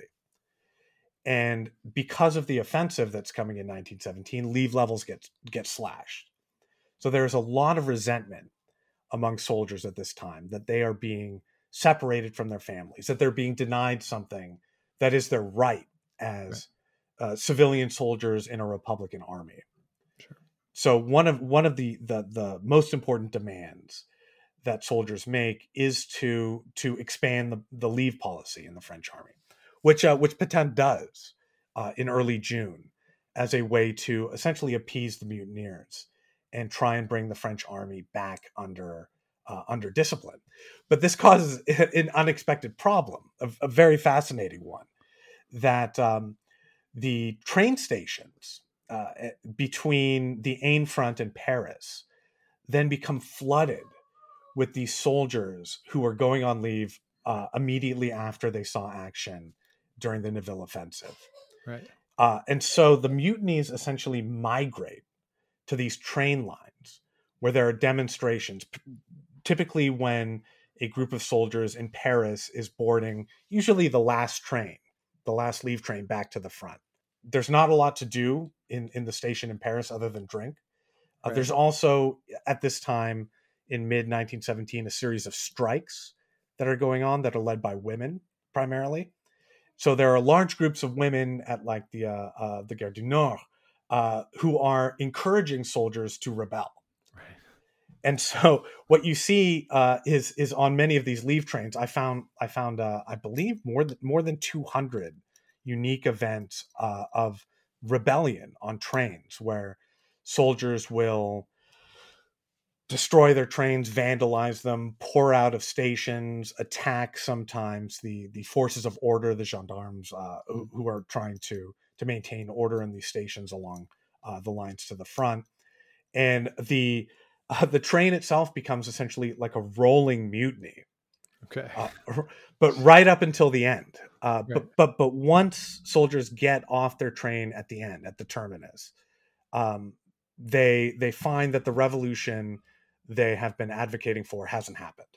And because of the offensive that's coming in nineteen seventeen, leave levels get get slashed. So there's a lot of resentment among soldiers at this time that they are being separated from their families, that they're being denied something that is their right as right. Uh, civilian soldiers in a Republican army. Sure. So one of one of the, the the most important demands that soldiers make is to to expand the, the leave policy in the French army, which uh, which Pétain does uh, in early June as a way to essentially appease the mutineers and try and bring the French army back under uh, under discipline. But this causes an unexpected problem, a, a very fascinating one, that um, the train stations uh, between the Aisne front and Paris then become flooded with these soldiers who are going on leave uh, immediately after they saw action during the Nivelle offensive. Right. Uh, and so the mutinies essentially migrate to these train lines where there are demonstrations, p- typically when a group of soldiers in Paris is boarding usually the last train, the last leave train back to the front. There's not a lot to do in, in the station in Paris other than drink. Uh, Right. There's also, at this time in mid nineteen seventeen, a series of strikes that are going on that are led by women primarily. So there are large groups of women at like the uh, uh, the Gare du Nord uh, who are encouraging soldiers to rebel. Right. And so what you see uh, is is on many of these leave trains. I found I found uh, I believe more than more than two hundred unique events uh, of rebellion on trains where soldiers will destroy their trains, vandalize them, pour out of stations, attack sometimes the the forces of order, the gendarmes uh, who, who are trying to to maintain order in these stations along uh, the lines to the front. And the uh, the train itself becomes essentially like a rolling mutiny. Okay. Uh, but right up until the end. Uh, Right. but but but once soldiers get off their train at the end, at the terminus, um, they they find that the revolution they have been advocating for hasn't happened.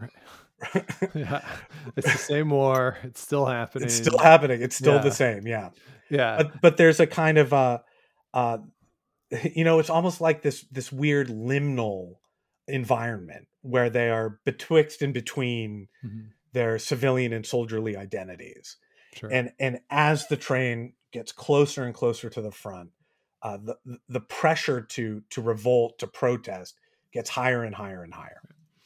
Right. Yeah, it's the same war. It's still happening. It's still happening. It's still Yeah. the same. Yeah. Yeah. But but there's a kind of uh, uh, you know, it's almost like this this weird liminal environment where they are betwixt and between Mhm. their civilian and soldierly identities. Sure. And and as the train gets closer and closer to the front, uh, the the pressure to to revolt, to protest, gets higher and higher and higher.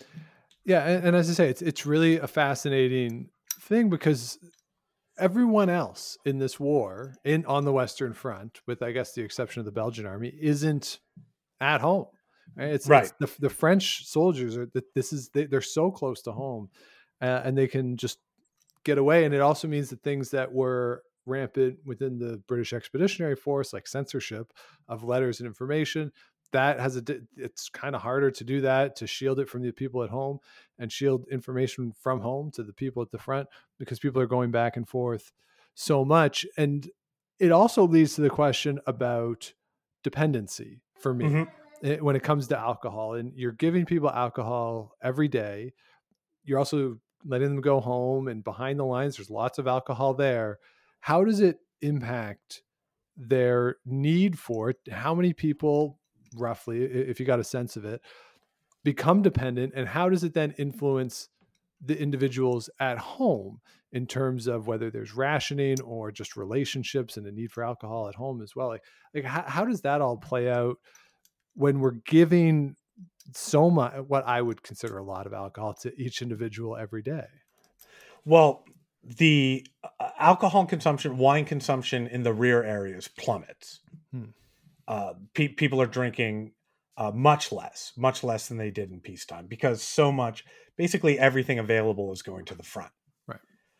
Yeah, and, and as I say, it's it's really a fascinating thing because everyone else in this war, in on the Western Front, with I guess the exception of the Belgian army, isn't at home. Right? It's, Right. it's the the French soldiers are that this is they, they're so close to home, uh, and they can just get away. And it also means that things that were rampant within the British Expeditionary Force, like censorship of letters and information, that has a it's kind of harder to do that, to shield it from the people at home and shield information from home to the people at the front, because people are going back and forth so much. And it also leads to the question about dependency for me. Mm-hmm. When it comes to alcohol, and you're giving people alcohol every day, you're also letting them go home, and behind the lines, there's lots of alcohol there. How does it impact their need for it? How many people, roughly, if you got a sense of it, become dependent, and how does it then influence the individuals at home in terms of whether there's rationing or just relationships and a need for alcohol at home as well? Like, like how, how does that all play out when we're giving so much, what I would consider a lot of alcohol, to each individual every day? Well, the uh, alcohol consumption, wine consumption in the rear areas plummets. Hmm. Uh, pe- people are drinking uh, much less, much less than they did in peacetime, because so much, basically everything available is going to the front. Right.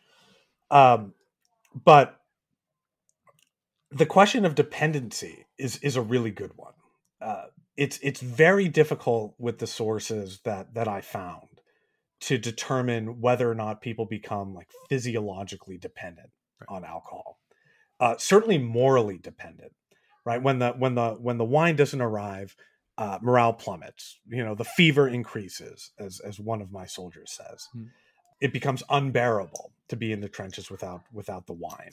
Um, but the question of dependency is is a really good one. Uh, it's it's very difficult with the sources that that I found to determine whether or not people become like physiologically dependent right. on alcohol. Uh, certainly morally dependent, right? When the when the when the wine doesn't arrive, uh, morale plummets. You know, the fever increases, as as one of my soldiers says. Hmm. It becomes unbearable to be in the trenches without without the wine.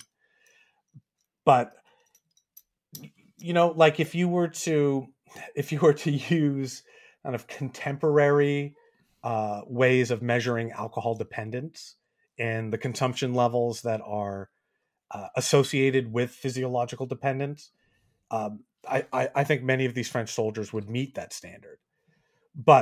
But you know, like if you were to if you were to use kind of contemporary uh, ways of measuring alcohol dependence and the consumption levels that are uh, associated with physiological dependence, um, I, I, I think many of these French soldiers would meet that standard. But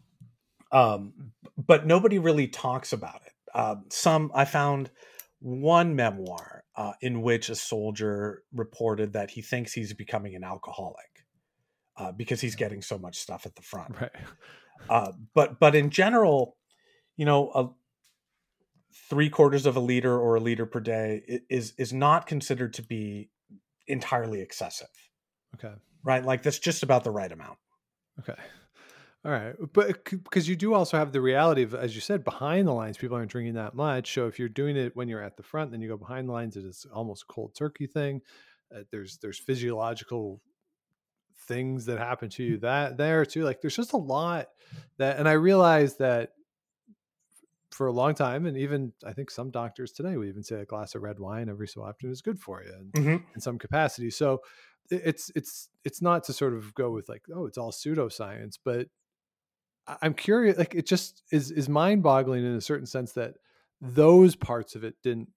um, but nobody really talks about it. Uh, some I found one memoir uh, in which a soldier reported that he thinks he's becoming an alcoholic uh, because he's getting so much stuff at the front. Right. Uh, but but in general, you know, a three quarters of a liter or a liter per day is is not considered to be entirely excessive. Okay. Right. Like that's just about the right amount. Okay. All right. But because you do also have the reality of, as you said, behind the lines, people aren't drinking that much. So if you're doing it when you're at the front, then you go behind the lines, it is almost a cold turkey thing. Uh, there's, there's physiological things that happen to you that there too. Like there's just a lot that, and I realized that for a long time, and even I think some doctors today, we even say a glass of red wine every so often is good for you in, mm-hmm. in some capacity. So it's, it's, it's not to sort of go with like, oh, it's all pseudoscience, but I'm curious, like it just is, is mind boggling in a certain sense that those parts of it didn't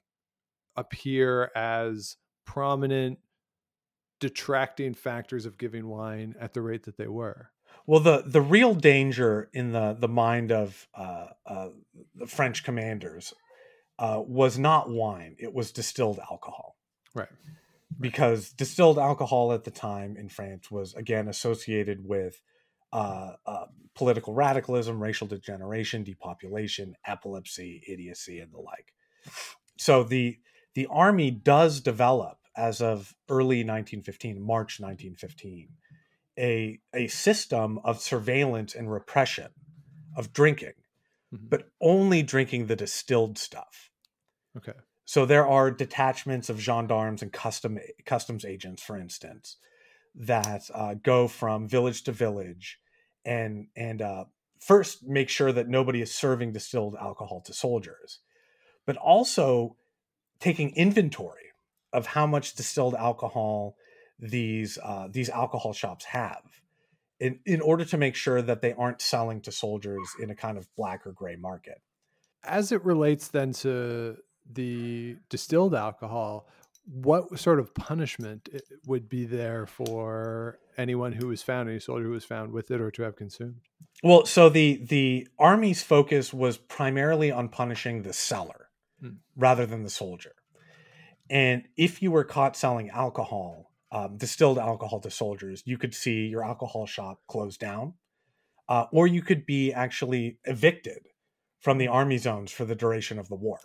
appear as prominent detracting factors of giving wine at the rate that they were. Well, the, the real danger in the, the mind of uh, uh, the French commanders uh, was not wine. It was distilled alcohol. Right. Because right. distilled alcohol at the time in France was, again, associated with uh, uh, political radicalism, racial degeneration, depopulation, epilepsy, idiocy, and the like. So the the army does develop, as of early nineteen fifteen, March nineteen fifteen, a, a system of surveillance and repression of drinking, mm-hmm. but only drinking the distilled stuff. Okay. So there are detachments of gendarmes and custom customs agents, for instance, that uh, go from village to village and and uh, first make sure that nobody is serving distilled alcohol to soldiers, but also taking inventory of how much distilled alcohol these uh, these alcohol shops have, in, in order to make sure that they aren't selling to soldiers in a kind of black or gray market. As it relates then to the distilled alcohol, what sort of punishment would be there for anyone who was found, any soldier who was found with it or to have consumed? Well, so the the army's focus was primarily on punishing the seller hmm. rather than the soldier. And if you were caught selling alcohol, um, distilled alcohol to soldiers, you could see your alcohol shop closed down, uh, or you could be actually evicted from the army zones for the duration of the war.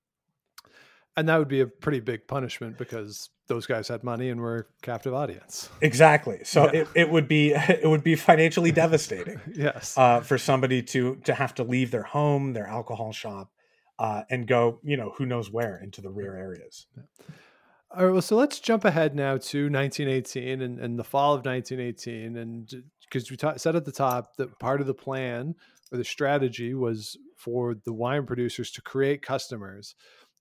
And that would be a pretty big punishment because those guys had money and were a captive audience. Exactly. So yeah. it, it would be it would be financially devastating. Yes. Uh, for somebody to to have to leave their home, their alcohol shop, uh, and go, you know, who knows where into the rear areas. Yeah. All right. Well, so let's jump ahead now to nineteen eighteen and, and the fall of nineteen eighteen, and because we ta- said at the top that part of the plan or the strategy was for the wine producers to create customers.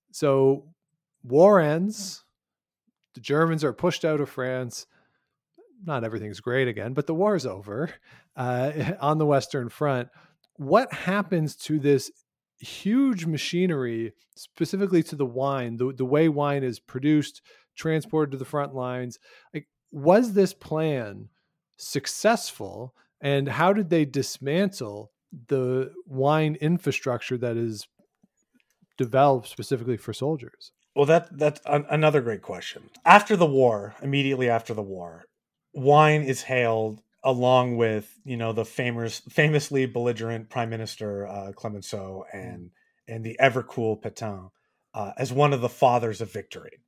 So war ends, the Germans are pushed out of France. not everything's great again, but the war's over uh, on the Western Front. What happens to this huge machinery, specifically to the wine, the, the way wine is produced, transported to the front lines? Like, was this plan successful, and how did they dismantle the wine infrastructure that is developed specifically for soldiers? Well, that that's an, another great question. After the war, immediately after the war, wine is hailed along with, you know, the famous, famously belligerent Prime Minister uh, Clemenceau and and the ever cool Pétain uh, as one of the fathers of victory.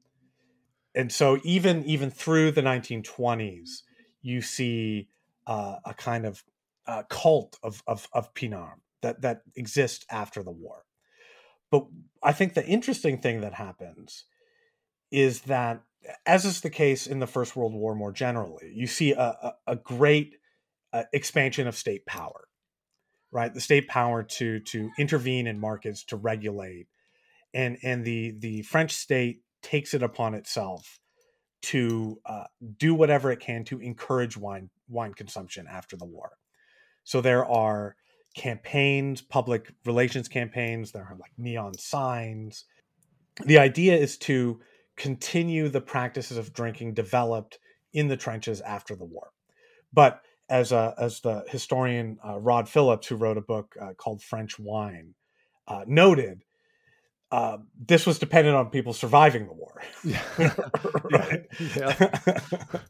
And so even even through the nineteen twenties, you see uh, a kind of uh, cult of of, of Pinard that that exists after the war. But I think the interesting thing that happens is that, as is the case in the First World War more generally, you see a, a, a great uh, expansion of state power, right? The state power to to intervene in markets, to regulate, and and the the French state takes it upon itself to uh, do whatever it can to encourage wine wine consumption after the war. So there are campaigns, public relations campaigns. There are like neon signs. The idea is to continue the practices of drinking developed in the trenches after the war. But as a, as the historian uh, Rod Phillips, who wrote a book uh, called French Wine, uh, noted, uh, this was dependent on people surviving the war. Yeah. Right? Yeah.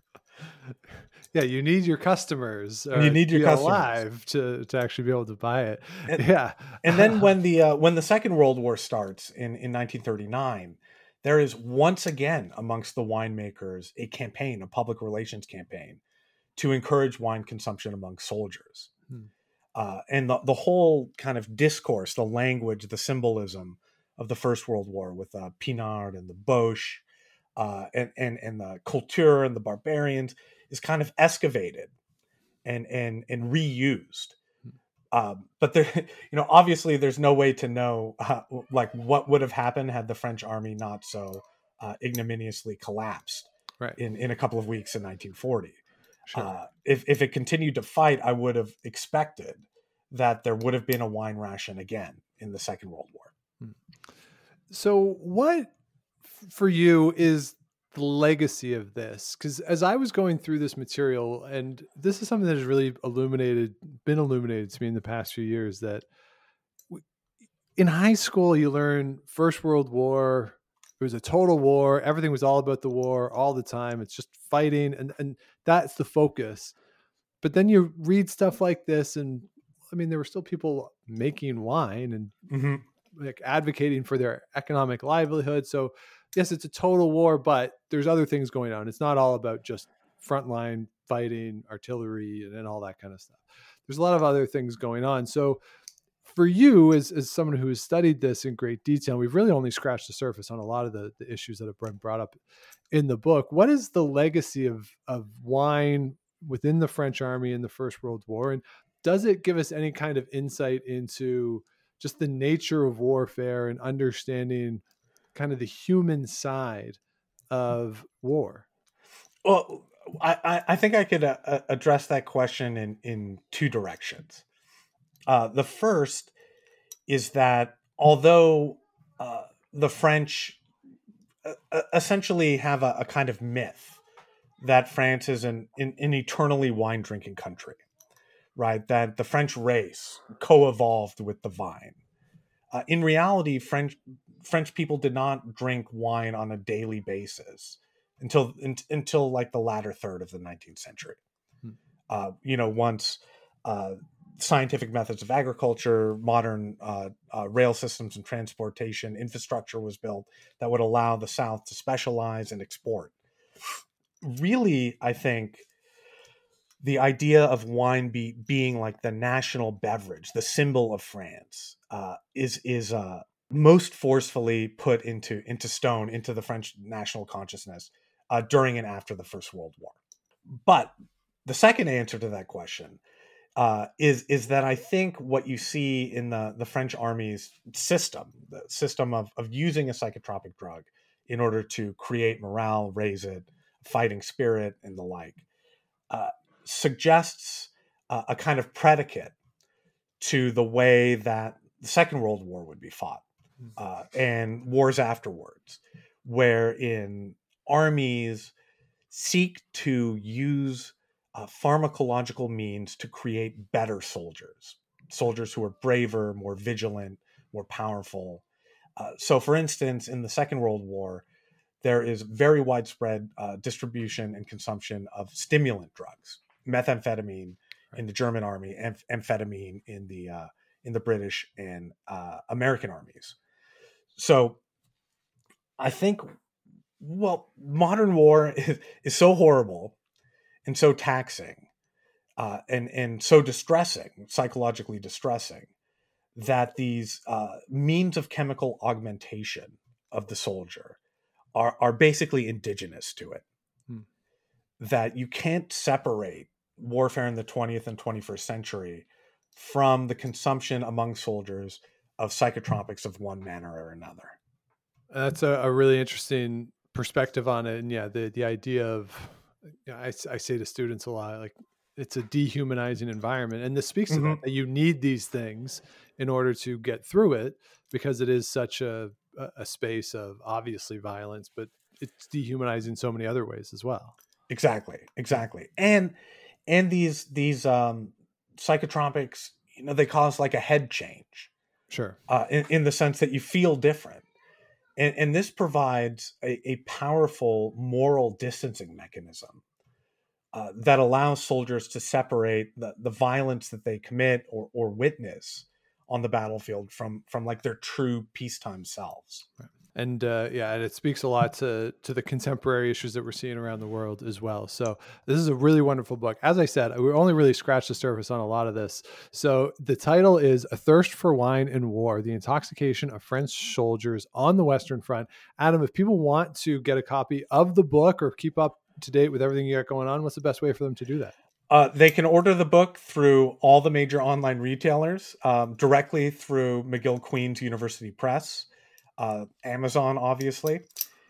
Yeah, you need your customers. Uh, you need your to be customers alive to to actually be able to buy it. And, yeah, and then when the uh, when the Second World War starts in in nineteen thirty-nine, there is once again amongst the winemakers a campaign, a public relations campaign, to encourage wine consumption among soldiers. Hmm. Uh, and the the whole kind of discourse, the language, the symbolism of the First World War with uh, Pinard and the Boche, uh, and and and the Culture and the Barbarians, is kind of excavated and and and reused. Um, but there, you know, obviously there's no way to know uh, like what would have happened had the French army not so uh, ignominiously collapsed right. in, in a couple of weeks in nineteen forty. Sure. Uh, if, if it continued to fight, I would have expected that there would have been a wine ration again in the Second World War. So what for you is the legacy of this? Because as I was going through this material, and this is something that has really illuminated, been illuminated to me in the past few years, that in high school, you learn First World War, it was a total war. Everything was all about the war all the time. It's just fighting. And, and that's the focus. But then you read stuff like this, and I mean, there were still people making wine and mm-hmm. like advocating for their economic livelihood. So yes, it's a total war, but there's other things going on. It's not all about just frontline fighting, artillery, and, and all that kind of stuff. There's a lot of other things going on. So for you, as, as someone who has studied this in great detail, we've really only scratched the surface on a lot of the, the issues that have been brought up in the book. What is the legacy of, of wine within the French army in the First World War? And does it give us any kind of insight into just the nature of warfare and understanding kind of the human side of war? Well, I, I think I could uh, address that question in, in two directions. Uh, the first is that although uh, the French uh, essentially have a, a kind of myth that France is an, an, an eternally wine drinking country, right? That the French race co-evolved with the vine. Uh, in reality, French French people did not drink wine on a daily basis until in, until like the latter third of the nineteenth century. Hmm. Uh, you know, once uh, scientific methods of agriculture, modern uh, uh, rail systems and transportation infrastructure was built that would allow the South to specialize and export. Really, I think the idea of wine be, being like the national beverage, the symbol of France, uh, is is uh, most forcefully put into into stone, into the French national consciousness uh, during and after the First World War. But the second answer to that question uh, is is that I think what you see in the, the French army's system, the system of, of using a psychotropic drug in order to create morale, raise it, fighting spirit, and the like, uh, suggests uh, a kind of predicate to the way that the Second World War would be fought, uh, and wars afterwards, wherein armies seek to use uh, pharmacological means to create better soldiers, soldiers who are braver, more vigilant, more powerful. Uh, so, for instance, in the Second World War, there is very widespread uh, distribution and consumption of stimulant drugs, methamphetamine in the German army, and amphetamine in the uh, in the British and uh, American armies. So, I think, well, modern war is, is so horrible and so taxing, uh, and and so distressing, psychologically distressing, that these uh, means of chemical augmentation of the soldier are are basically indigenous to it. Hmm. That you can't separate warfare in the twentieth and twenty-first century from the consumption among soldiers of psychotropics of one manner or another. That's a, a really interesting perspective on it. And yeah, the, the idea of, you know, I, I say to students a lot, like, it's a dehumanizing environment. And this speaks mm-hmm. to that, that you need these things in order to get through it, because it is such a, a space of obviously violence, but it's dehumanizing so many other ways as well. Exactly. Exactly. And, and these, these, um, psychotropics, you know, they cause like a head change. Sure. Uh, in, in the sense that you feel different. And, and this provides a, a powerful moral distancing mechanism uh, that allows soldiers to separate the, the violence that they commit or, or witness on the battlefield from, from like their true peacetime selves. Right. And uh, yeah, and it speaks a lot to to the contemporary issues that we're seeing around the world as well. So this is a really wonderful book. As I said, we only really scratched the surface on a lot of this. So the title is A Thirst for Wine and War, The Intoxication of French Soldiers on the Western Front. Adam, if people want to get a copy of the book or keep up to date with everything you got going on, what's the best way for them to do that? Uh, they can order the book through all the major online retailers, um, directly through McGill Queen's University Press, Uh, Amazon, obviously,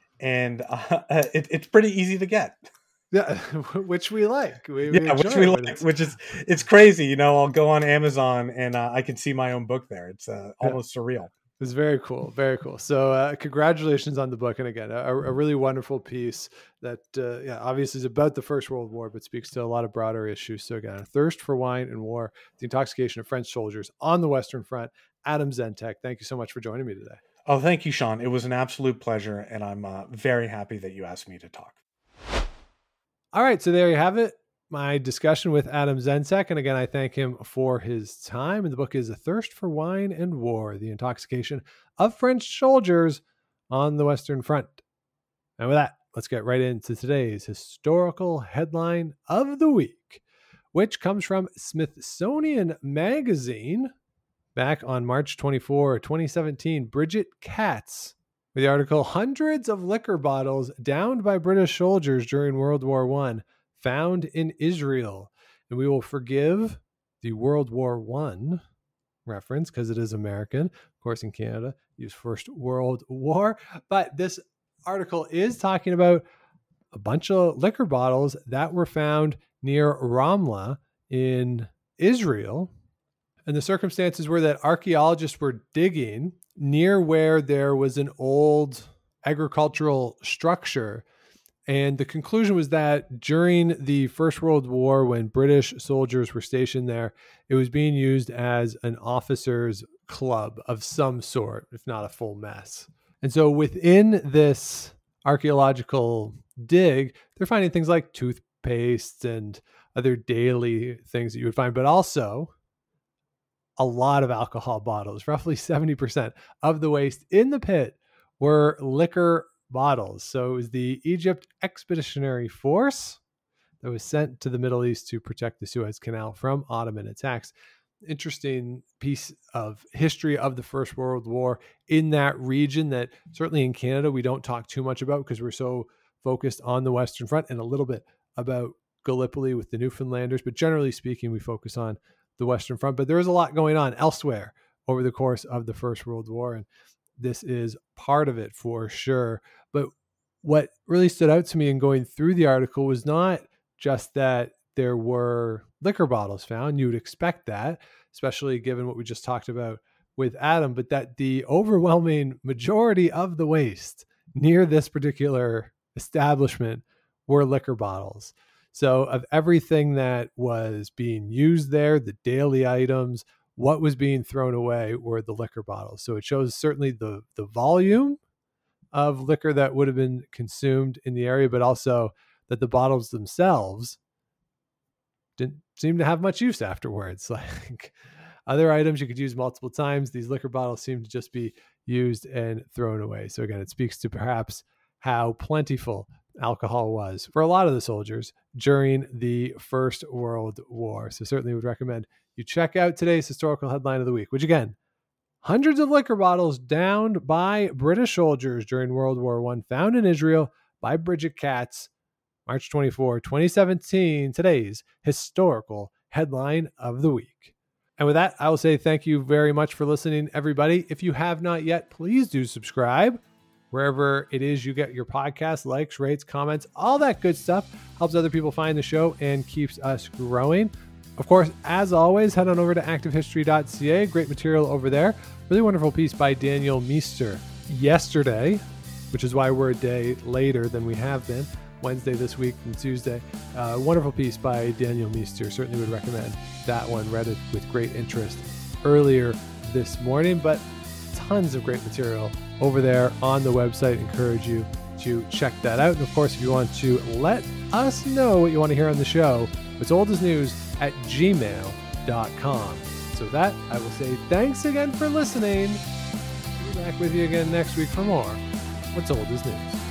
and uh, it, it's pretty easy to get. Yeah, which we like. We, yeah, we which we like. Which is it's crazy. You know, I'll go on Amazon and uh, I can see my own book there. It's uh, almost yeah. surreal. It's very cool, very cool. So, uh, congratulations on the book, and again, a, a really wonderful piece that, uh, yeah, obviously is about the First World War, but speaks to a lot of broader issues. So, again, A Thirst for Wine and War: The Intoxication of French Soldiers on the Western Front. Adam Zentek, thank you so much for joining me today. Oh, thank you, Sean. It was an absolute pleasure, and I'm uh, very happy that you asked me to talk. All right, so there you have it, my discussion with Adam Zentek. And again, I thank him for his time. And the book is A Thirst for Wine and War: The Intoxication of French Soldiers on the Western Front. And with that, let's get right into today's historical headline of the week, which comes from Smithsonian Magazine. Back on March twenty-fourth, twenty seventeen, Bridget Katz, with the article, Hundreds of Liquor Bottles Downed by British Soldiers During World War One, Found in Israel. And we will forgive the World War One reference because it is American. Of course, in Canada, use First World War. But this article is talking about a bunch of liquor bottles that were found near Ramla in Israel. And the circumstances were that archaeologists were digging near where there was an old agricultural structure. And the conclusion was that during the First World War, when British soldiers were stationed there, it was being used as an officers' club of some sort, if not a full mess. And so within this archaeological dig, they're finding things like toothpaste and other daily things that you would find, but also a lot of alcohol bottles. Roughly seventy percent of the waste in the pit were liquor bottles. So it was the Egypt Expeditionary Force that was sent to the Middle East to protect the Suez Canal from Ottoman attacks. Interesting piece of history of the First World War in that region that certainly in Canada we don't talk too much about because we're so focused on the Western Front, and a little bit about Gallipoli with the Newfoundlanders. But generally speaking, we focus on the Western Front, but there is a lot going on elsewhere over the course of the First World War. And this is part of it for sure. But what really stood out to me in going through the article was not just that there were liquor bottles found. You would expect that, especially given what we just talked about with Adam, but that the overwhelming majority of the waste near this particular establishment were liquor bottles. So of everything that was being used there, the daily items, what was being thrown away were the liquor bottles. So it shows certainly the, the volume of liquor that would have been consumed in the area, but also that the bottles themselves didn't seem to have much use afterwards. Like other items you could use multiple times, these liquor bottles seem to just be used and thrown away. So again, it speaks to perhaps how plentiful alcohol was for a lot of the soldiers during the First World War. So certainly would recommend you check out today's historical headline of the week, which again, hundreds of liquor bottles downed by British soldiers during World War One, found in Israel by Bridget Katz, March twenty-fourth, twenty seventeen, today's historical headline of the week. And with that, I will say thank you very much for listening, everybody. If you have not yet, please do subscribe wherever it is you get your podcast, likes, rates, comments, all that good stuff. Helps other people find the show and keeps us growing. Of course, as always, head on over to active history dot c a. Great material over there. Really wonderful piece by Daniel Meester yesterday, which is why we're a day later than we have been. Wednesday this week and Tuesday. Uh, wonderful piece by Daniel Meester. Certainly would recommend that one. Read it with great interest earlier this morning, but tons of great material over there on the website. Encourage you to check that out. And of course, if you want to let us know what you want to hear on the show, it's old as news at gmail dot com. So with that, I will say thanks again for listening. We'll be back with you again next week for more What's Old as News.